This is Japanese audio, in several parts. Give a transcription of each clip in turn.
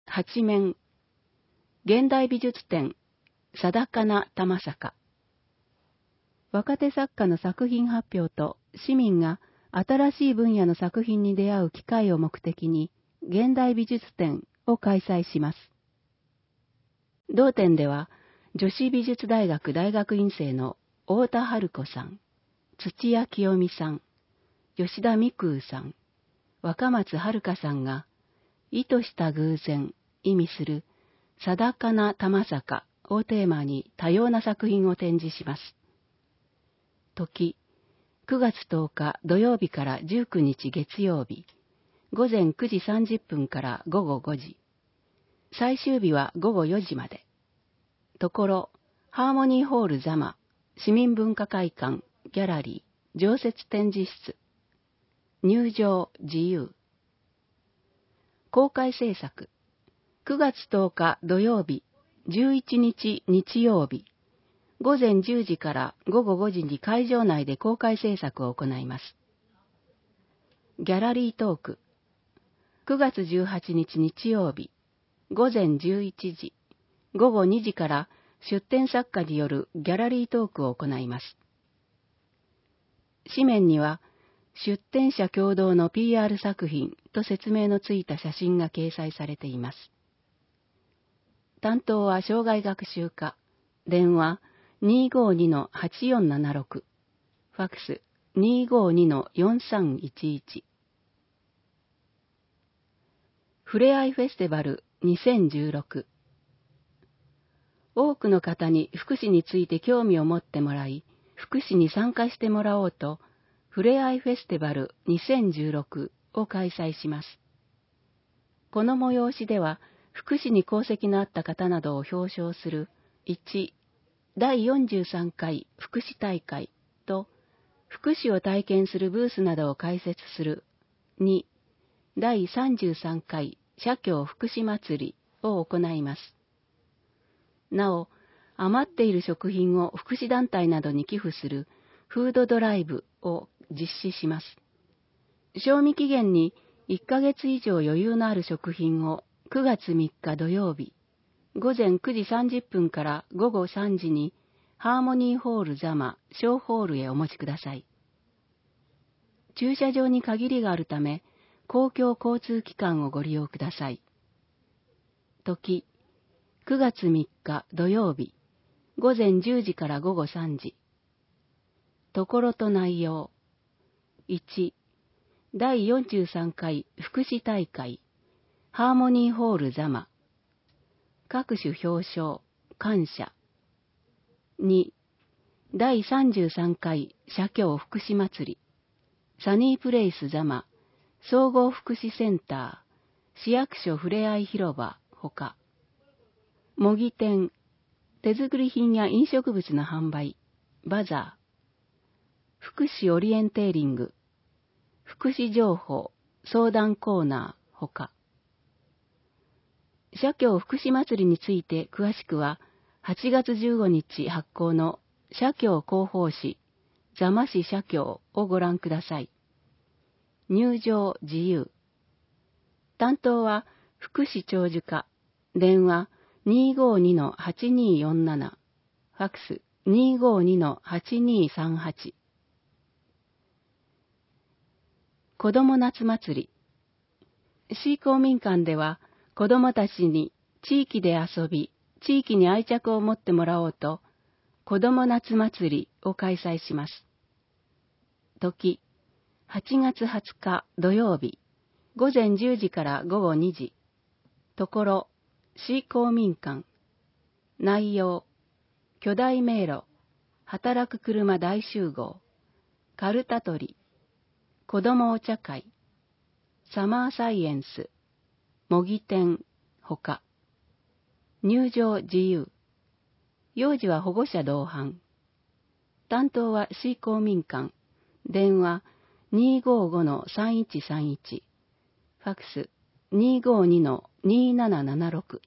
八面、現代美術展、定かな玉坂。若手作家の作品発表と市民が新しい分野の作品に出会う機会を目的に現代美術展を開催します。同展では女子美術大学大学院生の太田春子さん、土屋清美さん、吉田美空さん、若松遥さんが意図した偶然意味する定かな玉坂をテーマに多様な作品を展示します。時、9月10日土曜日から19日月曜日、午前9時30分から午後5時、最終日は午後4時まで。ところ、ハーモニーホール座間、市民文化会館、ギャラリー、常設展示室、入場自由。公開制作、9月10日土曜日、11日日曜日、午前10時から午後5時に会場内で公開制作を行います。ギャラリートーク、9月18日日曜日、午前11時、午後2時から出展作家によるギャラリートークを行います。紙面には、出展者共同の PR 作品と説明のついた写真が掲載されています。担当は障害学習課、電話252-8476、ファックス252-4311。ふれあいフェスティバル2016。多くの方に福祉について興味を持ってもらい、福祉に参加してもらおうと、ふれあいフェスティバル2016を開催します。この催しでは、福祉に功績のあった方などを表彰する1、第43回福祉大会と、福祉を体験するブースなどを開設する2、第33回社協福祉祭りを行います。なお、余っている食品を福祉団体などに寄付するフードドライブを実施します。賞味期限に1ヶ月以上余裕のある食品を9月3日土曜日、午前9時30分から午後3時にハーモニーホール座間小ホールへお持ちください。駐車場に限りがあるため、公共交通機関をご利用ください。時、9月3日土曜日、午前10時から午後3時。ところと内容。1、第43回福祉大会、ハーモニーホール座間。各種表彰、感謝。2、第33回社協福祉祭り、サニープレイス座間、総合福祉センター、市役所ふれあい広場、ほか。模擬店、手作り品や飲食物の販売、バザー。福祉オリエンテーリング、福祉情報、相談コーナー、ほか。社協福祉祭りについて詳しくは、8月15日発行の社協広報誌、座間市社協をご覧ください。入場自由。担当は福祉長寿課、電話252-8247、ファックス252-8238。子ども夏祭り。市公民館では子どもたちに地域で遊び、地域に愛着を持ってもらおうと、子ども夏祭りを開催します。時、8月20日土曜日、午前10時から午後2時。ところ、市公民館。内容、巨大迷路、働く車大集合、カルタ取り、子どもお茶会、サマーサイエンス、模擬店、ほか。入場自由。幼児は保護者同伴。担当は市公民館。電話255-3131。ファックス252-2776。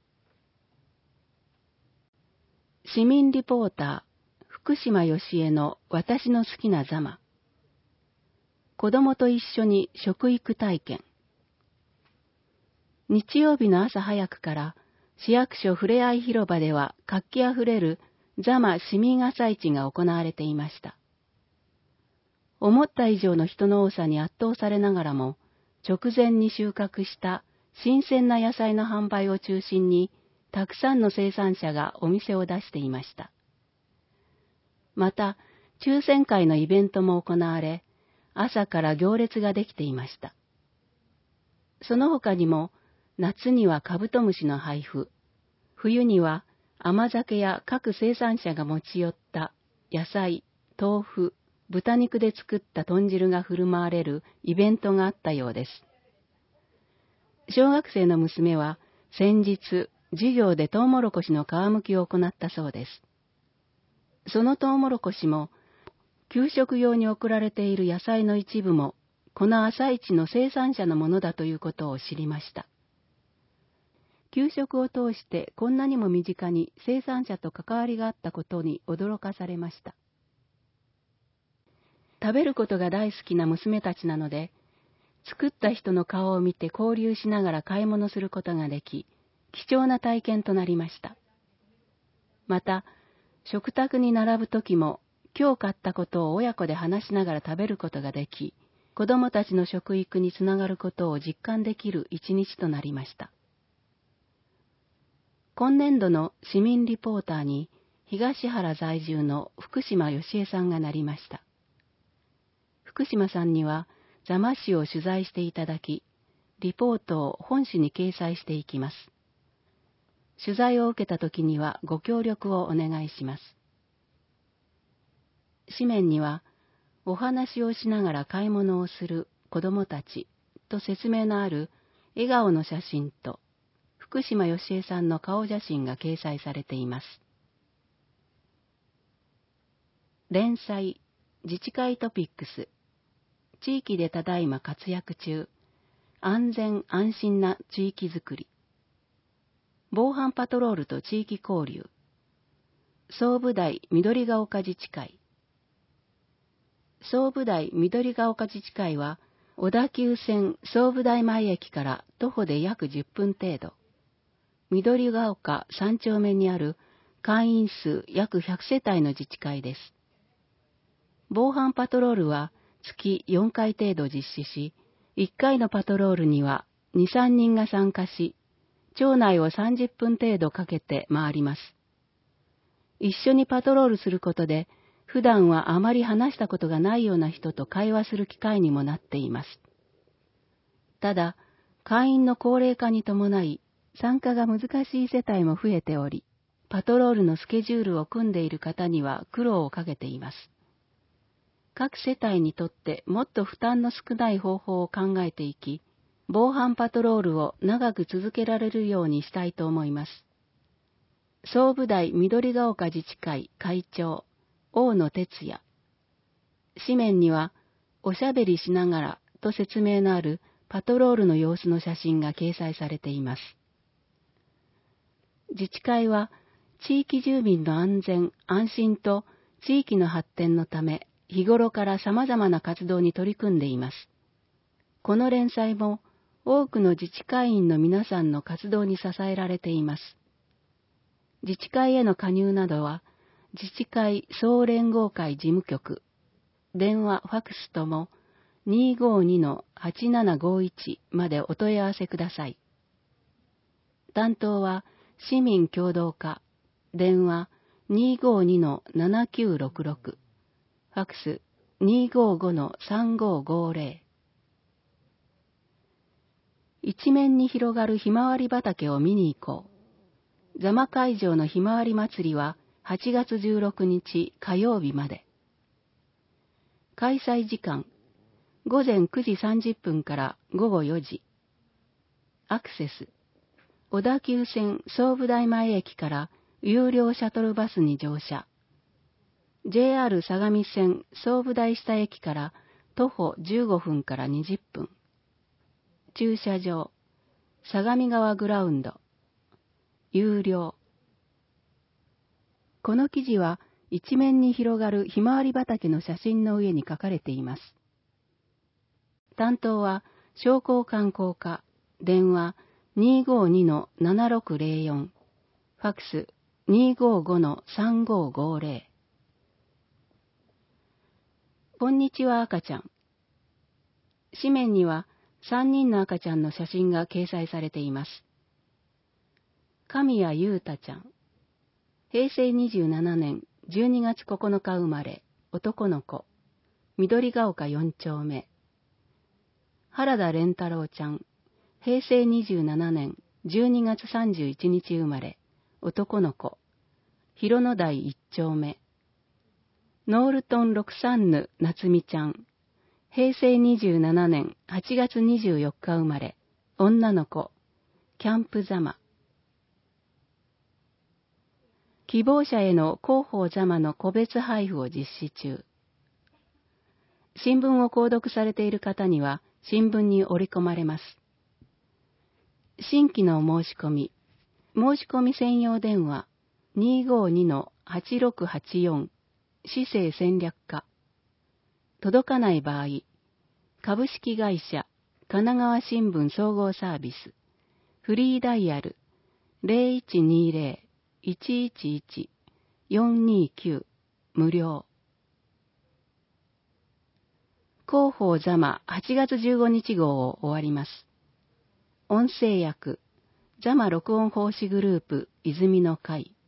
市民リポーター、福島よしえの私の好きな座間。子供と一緒に食育体験。 日曜日の朝早くから市役所ふれあい広場では活気あふれる座間市民朝市が行われていました。思った以上の人の多さに圧倒されながらも、直前に収穫した新鮮な野菜の販売を中心に、たくさんの生産者がお店を出していました。また、抽選会のイベントも行われ、朝から行列ができていました。その他にも、夏にはカブトムシの配布、冬には甘酒や各生産者が持ち寄った野菜、豆腐、豚肉で作った豚汁が振る舞われるイベントがあったようです。小学生の娘は先日、授業でトウモロコシの皮むきを行ったそうです。そのトウモロコシも、給食用に送られている野菜の一部も、この朝市の生産者のものだということを知りました。給食を通してこんなにも身近に生産者と関わりがあったことに驚かされました。食べることが大好きな娘たちなので、作った人の顔を見て交流しながら買い物することができ、貴重な体験となりました。また、食卓に並ぶときも、今日買ったことを親子で話しながら食べることができ、子供たちの食育につながることを実感できる一日となりました。今年度の市民リポーターに東原在住の福島よしえさんがなりました。福島さんには座間市を取材していただき、リポートを本誌に掲載していきます。取材を受けたときにはご協力をお願いします。紙面には、お話をしながら買い物をする子どもたちと説明のある笑顔の写真と、福島よしえさんの顔写真が掲載されています。連載、自治会トピックス、地域でただいま活躍中、安全安心な地域づくり、防犯パトロールと地域交流、総武台緑が丘自治会。総武台緑が丘自治会は、小田急線総武台前駅から徒歩で約10分程度、緑が丘3丁目にある会員数約100世帯の自治会です。防犯パトロールは月4回程度実施し、1回のパトロールには2、3人が参加し、町内を30分程度かけて回ります。一緒にパトロールすることで、普段はあまり話したことがないような人と会話する機会にもなっています。ただ、会員の高齢化に伴い、参加が難しい世帯も増えており、パトロールのスケジュールを組んでいる方には苦労をかけています。各世帯にとってもっと負担の少ない方法を考えていき、防犯パトロールを長く続けられるようにしたいと思います。総武台緑が丘自治会会長、大野哲也。紙面には、おしゃべりしながらと説明のあるパトロールの様子の写真が掲載されています。自治会は、地域住民の安全・安心と地域の発展のため、日頃から様々な活動に取り組んでいます。この連載も、多くの自治会員の皆さんの活動に支えられています。自治会への加入などは、自治会総連合会事務局、電話・ファクスとも 252-8751 までお問い合わせください。担当は市民協働課、電話 252-7966、ファクス 255-3550。一面に広がるひまわり畑を見に行こう。座間会場のひまわり祭りは8月16日火曜日まで。開催時間、午前9時30分から午後4時。アクセス、小田急線総武台前駅から有料シャトルバスに乗車。JR 相模線総武台下駅から徒歩15分から20分。駐車場、相模川グラウンド。有料。この記事は一面に広がるひまわり畑の写真の上に書かれています。担当は商工観光課、電話 252-7604、ファックス 255-3550。こんにちは赤ちゃん。紙面には3人の赤ちゃんの写真が掲載されています。神谷優太ちゃん。平成27年12月9日生まれ、男の子。緑が丘4丁目。原田蓮太郎ちゃん。平成27年12月31日生まれ、男の子。広野台1丁目。ノールトン63夏美ちゃん。平成27年8月24日生まれ、女の子。キャンプざま。希望者への広報ざまの個別配布を実施中。新聞を購読されている方には新聞に織り込まれます。新規の申し込み。申し込み専用電話 252-8684 市政戦略課。届かない場合、株式会社神奈川新聞総合サービスフリーダイヤル 0120-111-429 無料。広報ざま8月15日号を終わります。音声訳、ざま録音奉仕グループ泉の会。